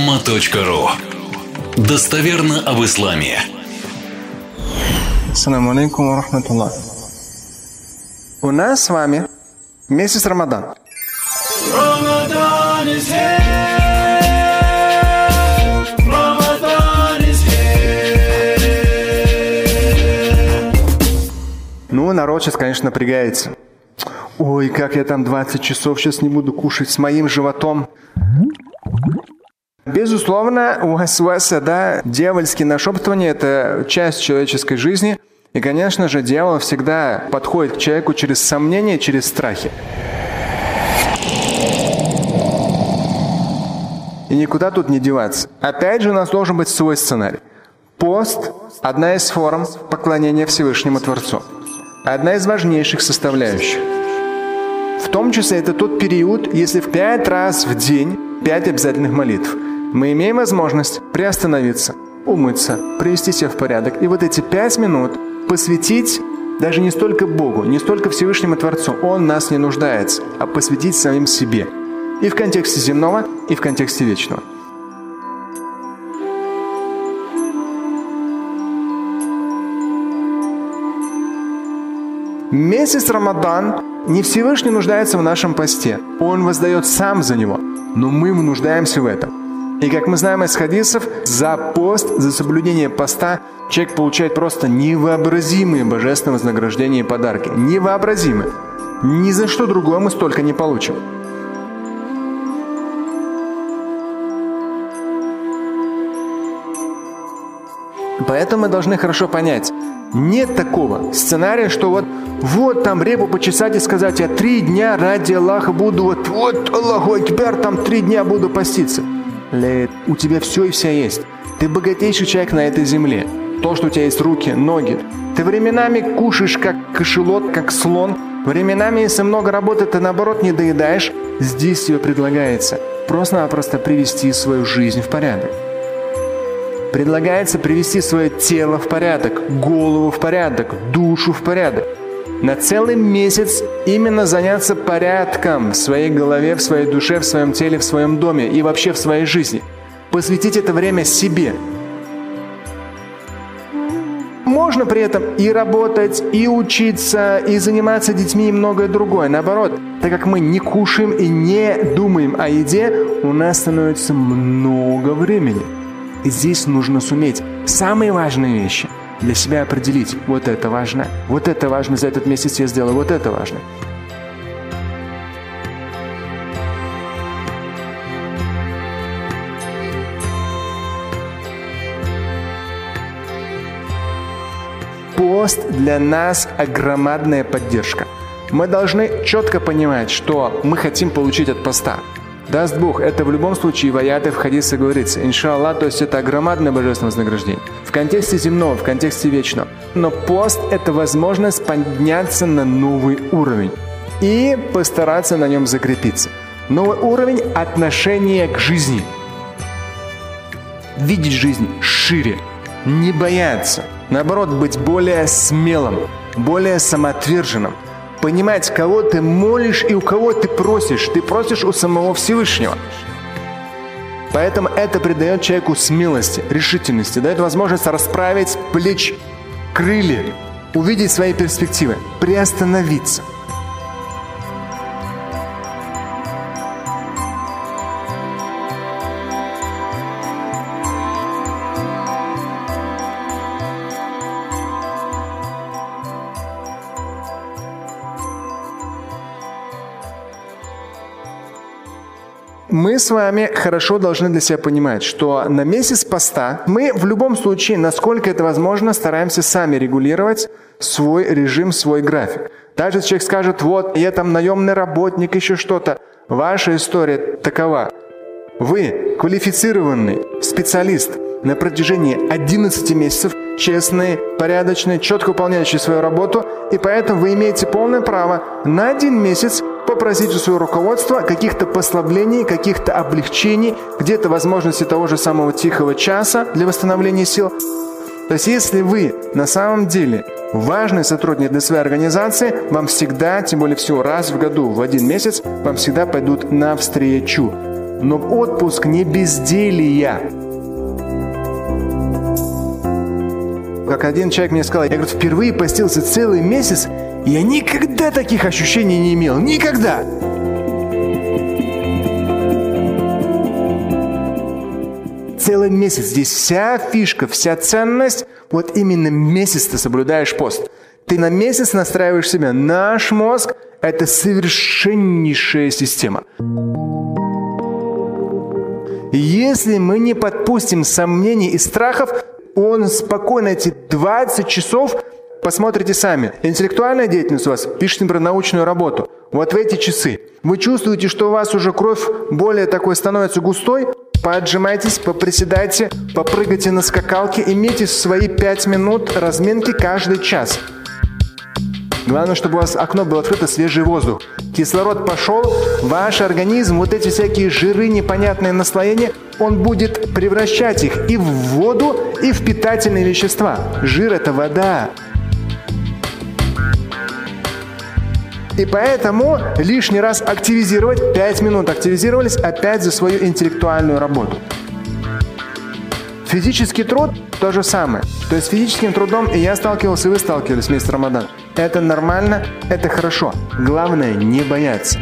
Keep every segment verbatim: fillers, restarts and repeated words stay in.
Умма точка ру. Достоверно об исламе. Ассаламу алейкум ва рахматуллах. У нас с вами месяц Рамадан. Ramadan is here. Ramadan is here. Ну, народ сейчас, конечно, напрягается. Ой, как я там двадцать часов сейчас не буду кушать с моим животом. Безусловно, у васваса, да, дьявольские нашептывания – это часть человеческой жизни. И, конечно же, дьявол всегда подходит к человеку через сомнения, через страхи. И никуда тут не деваться. Опять же, у нас должен быть свой сценарий. Пост – одна из форм поклонения Всевышнему Творцу. Одна из важнейших составляющих. В том числе это тот период, если в пять раз в день, пять обязательных молитв, мы имеем возможность приостановиться, умыться, привести себя в порядок. И вот эти пять минут посвятить даже не столько Богу, не столько Всевышнему Творцу, Он нас не нуждается, а посвятить самим себе. И в контексте земного, и в контексте вечного. Месяц Рамадан не Всевышний нуждается в нашем посте. Он воздает сам за него. Но мы нуждаемся в этом. И как мы знаем из хадисов, за пост, за соблюдение поста человек получает просто невообразимые божественные вознаграждения и подарки. Невообразимые. Ни за что другое мы столько не получим. Поэтому мы должны хорошо понять, нет такого сценария, что вот, вот там репу почесать и сказать, я три дня ради Аллаха буду, вот, вот Аллаху Акбар, там три дня буду поститься. У тебя все и вся есть. Ты богатейший человек на этой земле. То, что у тебя есть руки, ноги. Ты временами кушаешь как кошелот, как слон. Временами, если много работы, ты наоборот не доедаешь. Здесь тебе предлагается просто-напросто привести свою жизнь в порядок. Предлагается привести свое тело в порядок, голову в порядок, душу в порядок. На целый месяц именно заняться порядком в своей голове, в своей душе, в своем теле, в своем доме и вообще в своей жизни. Посвятить это время себе. Можно при этом и работать, и учиться, и заниматься детьми и многое другое. Наоборот, так как мы не кушаем и не думаем о еде, у нас становится много времени. И здесь нужно суметь самые важные вещи для себя определить. Вот это важно, вот это важно, за этот месяц я сделаю, вот это важно. Пост для нас огромная поддержка. Мы должны четко понимать, что мы хотим получить от поста. Даст Бог, это в любом случае в аяте, в хадисе говорится, иншаллах, то есть это огромное божественное вознаграждение. В контексте земного, в контексте вечного. Но пост – это возможность подняться на новый уровень и постараться на нем закрепиться. Новый уровень отношения к жизни. Видеть жизнь шире, не бояться. Наоборот, быть более смелым, более самоотверженным. Понимать, кого ты молишь и у кого ты просишь. Ты просишь у самого Всевышнего. Поэтому это придает человеку смелости, решительности, дает возможность расправить плечи, крылья, увидеть свои перспективы, приостановиться. Мы с вами хорошо должны для себя понимать, что на месяц поста мы в любом случае, насколько это возможно, стараемся сами регулировать свой режим, свой график. Даже если человек скажет, вот, я там наемный работник, еще что-то. Ваша история такова. Вы квалифицированный специалист на протяжении одиннадцати месяцев, честный, порядочный, четко выполняющий свою работу, и поэтому вы имеете полное право на один месяц попросить у своего руководства каких-то послаблений, каких-то облегчений, где-то возможности того же самого тихого часа для восстановления сил. То есть, если вы на самом деле важный сотрудник для своей организации, вам всегда, тем более всего раз в году, в один месяц, вам всегда пойдут навстречу. но отпуск не безделья. Как один человек мне сказал, я, говорит, впервые постился целый месяц, и я никогда таких ощущений не имел. Никогда! Целый месяц. Здесь вся фишка, вся ценность. Вот именно месяц ты соблюдаешь пост. Ты на месяц настраиваешь себя. Наш мозг – это совершеннейшая система. Если мы не подпустим сомнений и страхов, он спокойно эти двадцать часов, посмотрите сами. Интеллектуальная деятельность у вас, пишите, например, научную работу. Вот в эти часы. Вы чувствуете, что у вас уже кровь более такой становится густой, поотжимайтесь, поприседайте, попрыгайте на скакалке, имейте свои пять минут разминки каждый час. Главное, чтобы у вас окно было открыто, свежий воздух. Кислород пошел, ваш организм, вот эти всякие жиры, непонятные наслоения, он будет превращать их и в воду, и в питательные вещества. Жир – это вода. И поэтому лишний раз активизировать, пять минут активизировались опять за свою интеллектуальную работу. Физический труд – то же самое. То есть с физическим трудом и я сталкивался, и вы сталкивались в месяц Рамадан. Это нормально, это хорошо. Главное – не бояться.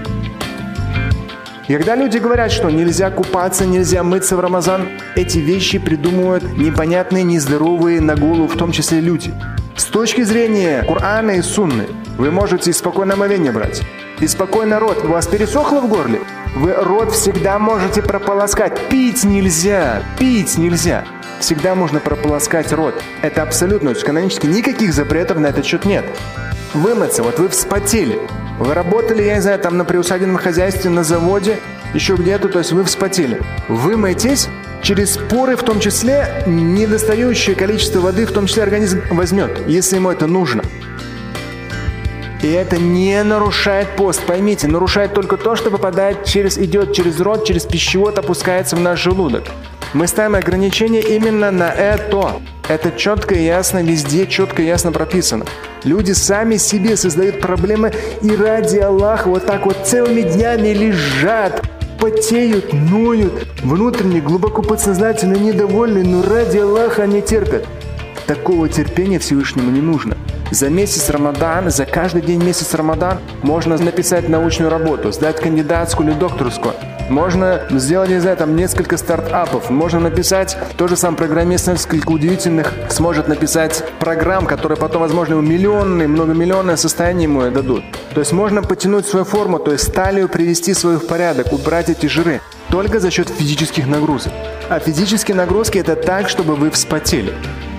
И когда люди говорят, что нельзя купаться, нельзя мыться в Рамазан, эти вещи придумывают непонятные, нездоровые на голову, в том числе люди. С точки зрения Корана и Сунны, вы можете и спокойное омовение брать, и спокойно рот. У вас пересохло в горле? Вы рот всегда можете прополоскать. Пить нельзя, пить нельзя. Всегда можно прополоскать рот. Это абсолютно, то есть канонически никаких запретов на этот счет нет. Вымыться, вот вы вспотели. Вы работали, я не знаю, там на приусадебном хозяйстве, на заводе, еще где-то, то есть вы вспотели. Вымойтесь, через поры, в том числе, недостающее количество воды, в том числе организм возьмет, если ему это нужно. И это не нарушает пост. Поймите, нарушает только то, что попадает через, идет через рот, через пищевод, опускается в наш желудок. Мы ставим ограничения именно на это. Это четко и ясно, везде четко и ясно прописано. Люди сами себе создают проблемы и ради Аллаха вот так вот целыми днями лежат, потеют, ноют, внутренне, глубоко подсознательно недовольны, но ради Аллаха они терпят. Такого терпения Всевышнему не нужно. За месяц Рамадан, за каждый день месяц Рамадан можно написать научную работу, сдать кандидатскую или докторскую. Можно сделать, не знаю, там несколько стартапов. Можно написать, тот же сам программист несколько удивительных сможет написать программ, которые потом, возможно, ему миллионные, многомиллионное состояние ему дадут. То есть можно потянуть свою форму, то есть талию привести свою в порядок, убрать эти жиры. Только за счет физических нагрузок. А физические нагрузки – это так, чтобы вы вспотели.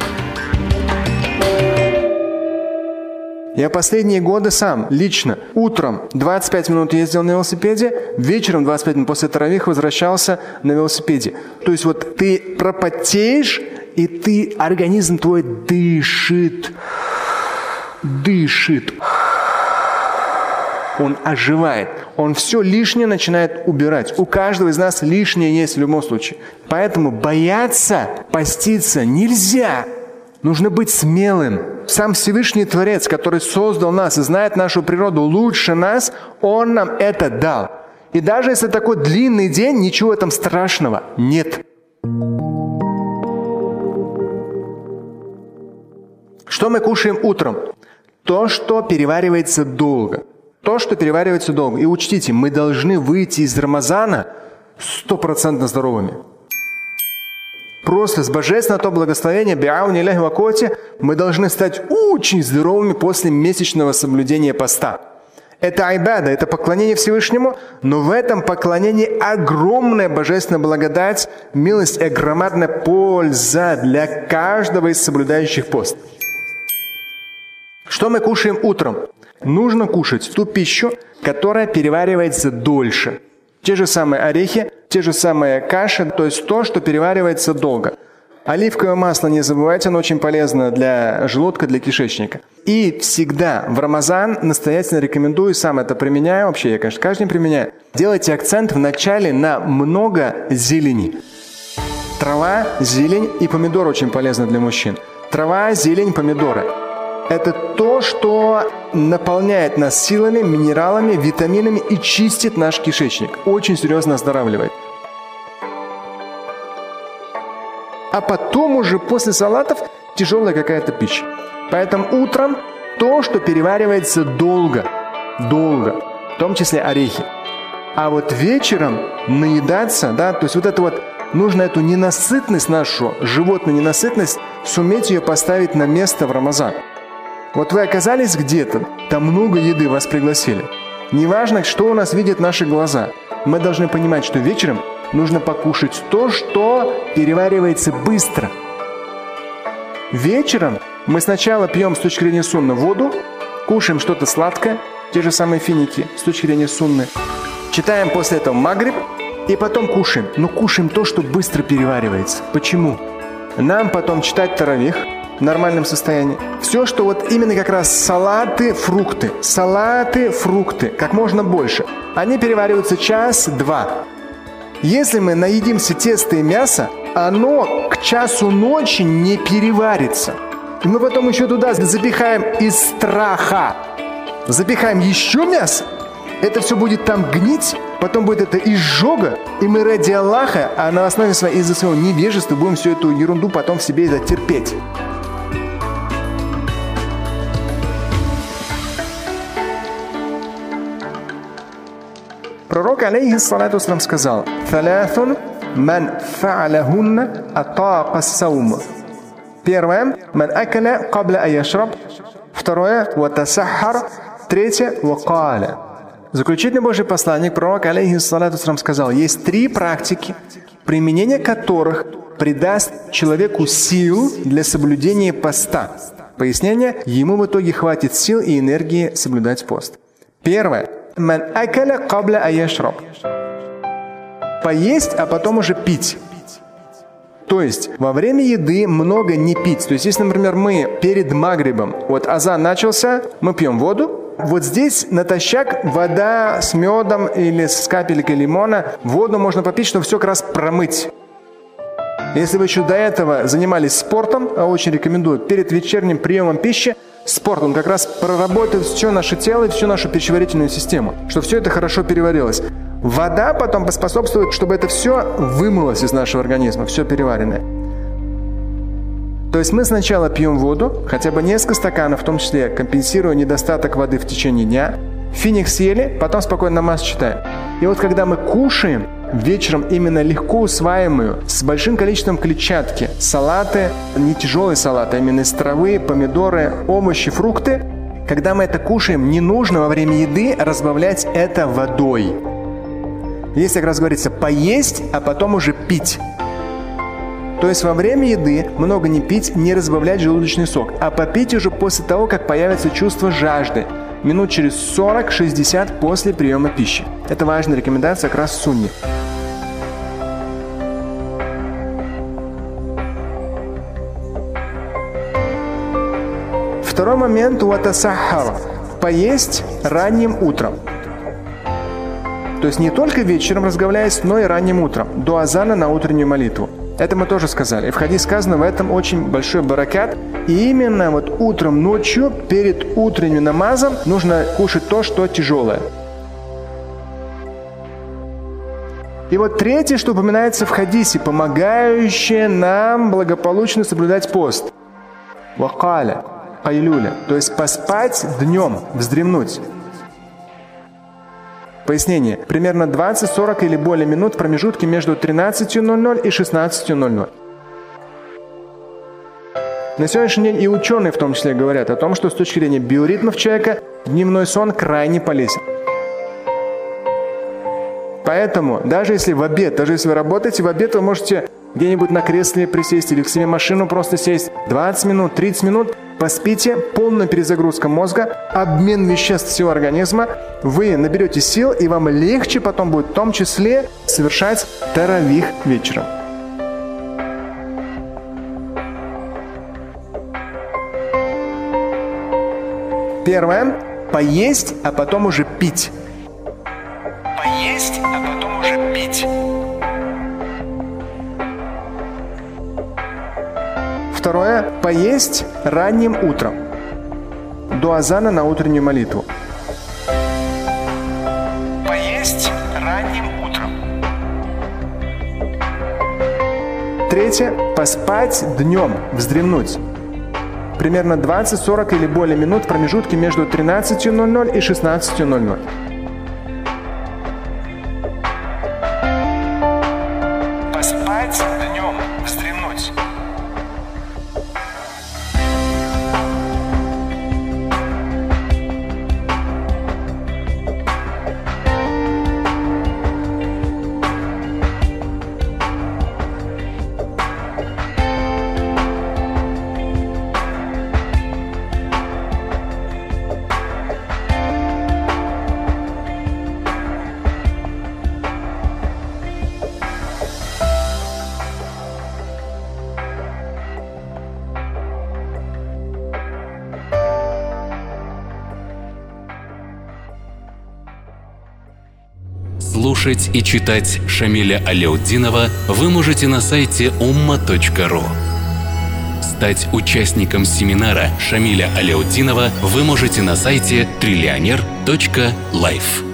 Я последние годы сам, лично, утром двадцать пять минут ездил на велосипеде, вечером двадцать пять минут после таравих возвращался на велосипеде. То есть вот ты пропотеешь, и ты, организм твой дышит, дышит. Он оживает, он все лишнее начинает убирать. У каждого из нас лишнее есть в любом случае. Поэтому бояться поститься нельзя. Нужно быть смелым. Сам Всевышний Творец, который создал нас и знает нашу природу лучше нас, Он нам это дал. И даже если такой длинный день, ничего в этом страшного нет. Что мы кушаем утром? То, что переваривается долго. То, что переваривается долго. И учтите, мы должны выйти из Рамазана стопроцентно здоровыми. Просто с божественного то благословения, биауни ляхи вакоти, мы должны стать очень здоровыми после месячного соблюдения поста. Это айбада, это поклонение Всевышнему, но в этом поклонении огромная божественная благодать, милость и громадная польза для каждого из соблюдающих пост. Что мы кушаем утром? Нужно кушать ту пищу, которая переваривается дольше. Те же самые орехи, те же самые каши, то есть то, что переваривается долго. Оливковое масло, не забывайте, оно очень полезно для желудка, для кишечника. И всегда в Рамазан настоятельно рекомендую, сам это применяю, вообще я, конечно, каждый день применяю, делайте акцент вначале на много зелени. Трава, зелень и помидор очень полезны для мужчин. Трава, зелень, помидоры. Это то, что наполняет нас силами, минералами, витаминами и чистит наш кишечник. Очень серьезно оздоравливает. а потом уже после салатов тяжелая какая-то пища. Поэтому утром то, что переваривается долго, долго, в том числе орехи. А вот вечером наедаться, да, то есть вот это вот, нужно эту ненасытность нашу, животную ненасытность, суметь ее поставить на место в Рамазан. Вот вы оказались где-то, там много еды, вас пригласили. Неважно, что у нас видят наши глаза. Мы должны понимать, что вечером нужно покушать то, что переваривается быстро. Вечером мы сначала пьем с точки зрения сунны воду, кушаем что-то сладкое, те же самые финики с точки зрения сунны, читаем после этого магриб и потом кушаем. Но кушаем то, что быстро переваривается. Почему? Нам потом читать таравих в нормальном состоянии. Все, что вот именно как раз салаты, фрукты, салаты, фрукты, как можно больше, они перевариваются час-два. Если мы наедимся теста и мяса, оно к часу ночи не переварится. И мы потом еще туда запихаем из страха, запихаем еще мясо, это все будет там гнить, потом будет это изжога, и мы ради Аллаха, а на основе своей, из-за своего невежества будем всю эту ерунду потом в себе это терпеть. Пророк, алейхиссалату вассалям, сказал: «Фалятун ман фа'алахунна атаqa ас-саум». Первое – «Ман акаля кабля аяшраб». Второе – «Ватасаххар». Третье – «Вакаля». Заключительный Божий посланник, пророк, алейхиссалату вассалям, сказал: есть три практики, применение которых придаст человеку сил для соблюдения поста. Пояснение: ему в итоге хватит сил и энергии соблюдать пост. Первое. «Ман акаля кабля аяшраб». Поесть, а потом уже пить. То есть во время еды много не пить. То есть если, например, мы перед магрибом, вот азан начался, мы пьем воду, вот здесь натощак вода с медом или с капелькой лимона, воду можно попить, чтобы все как раз промыть. Если вы еще до этого занимались спортом, а очень рекомендую, перед вечерним приемом пищи, спорт, он как раз проработает все наше тело и всю нашу пищеварительную систему, чтобы все это хорошо переварилось. Вода потом поспособствует, чтобы это все вымылось из нашего организма, все переваренное. То есть мы сначала пьем воду, хотя бы несколько стаканов, в том числе компенсируя недостаток воды в течение дня. Финик съели, потом спокойно намаз читаем. И вот когда мы кушаем вечером именно легко усваиваемую, с большим количеством клетчатки, салаты, не тяжелые салаты, а именно из травы, помидоры, овощи, фрукты, когда мы это кушаем, не нужно во время еды разбавлять это водой. Здесь как раз говорится поесть, а потом уже пить. То есть во время еды много не пить, не разбавлять желудочный сок, а попить уже после того, как появится чувство жажды. Минут через сорок-шестьдесят после приема пищи. Это важная рекомендация как раз в сунне. Второй момент – ватасаххар. Поесть ранним утром. То есть не только вечером разговляясь, но и ранним утром, до азана на утреннюю молитву. Это мы тоже сказали. И в хадисе сказано, в этом очень большой баракат. И именно вот утром, ночью, перед утренним намазом нужно кушать то, что тяжелое. И вот третье, что упоминается в хадисе, помогающее нам благополучно соблюдать пост. Вакаля, кайлюля. То есть поспать днем, вздремнуть. Пояснение. Примерно двадцать-сорок или более минут в промежутке между тринадцатью ноль-ноль и шестнадцатью ноль-ноль. На сегодняшний день и ученые в том числе говорят о том, что с точки зрения биоритмов человека дневной сон крайне полезен. Поэтому даже если в обед, даже если вы работаете в обед, вы можете где-нибудь на кресле присесть или к себе машину просто сесть. двадцать минут, тридцать минут, поспите, полная перезагрузка мозга, обмен веществ всего организма, вы наберете сил, и вам легче потом будет в том числе совершать таравих вечером. Первое. Поесть, а потом уже пить. Поесть, а потом уже пить. Второе. Поесть ранним утром, до азана на утреннюю молитву. Поесть ранним утром. Третье. Поспать днем, вздремнуть. Примерно двадцать-сорок или более минут в промежутке между тринадцатью ноль ноль и шестнадцатью ноль ноль. Поспать днем, вздремнуть. Слушать и читать Шамиля Аляутдинова вы можете на сайте умма точка ру. Стать участником семинара Шамиля Аляутдинова вы можете на сайте триллионер точка лайф.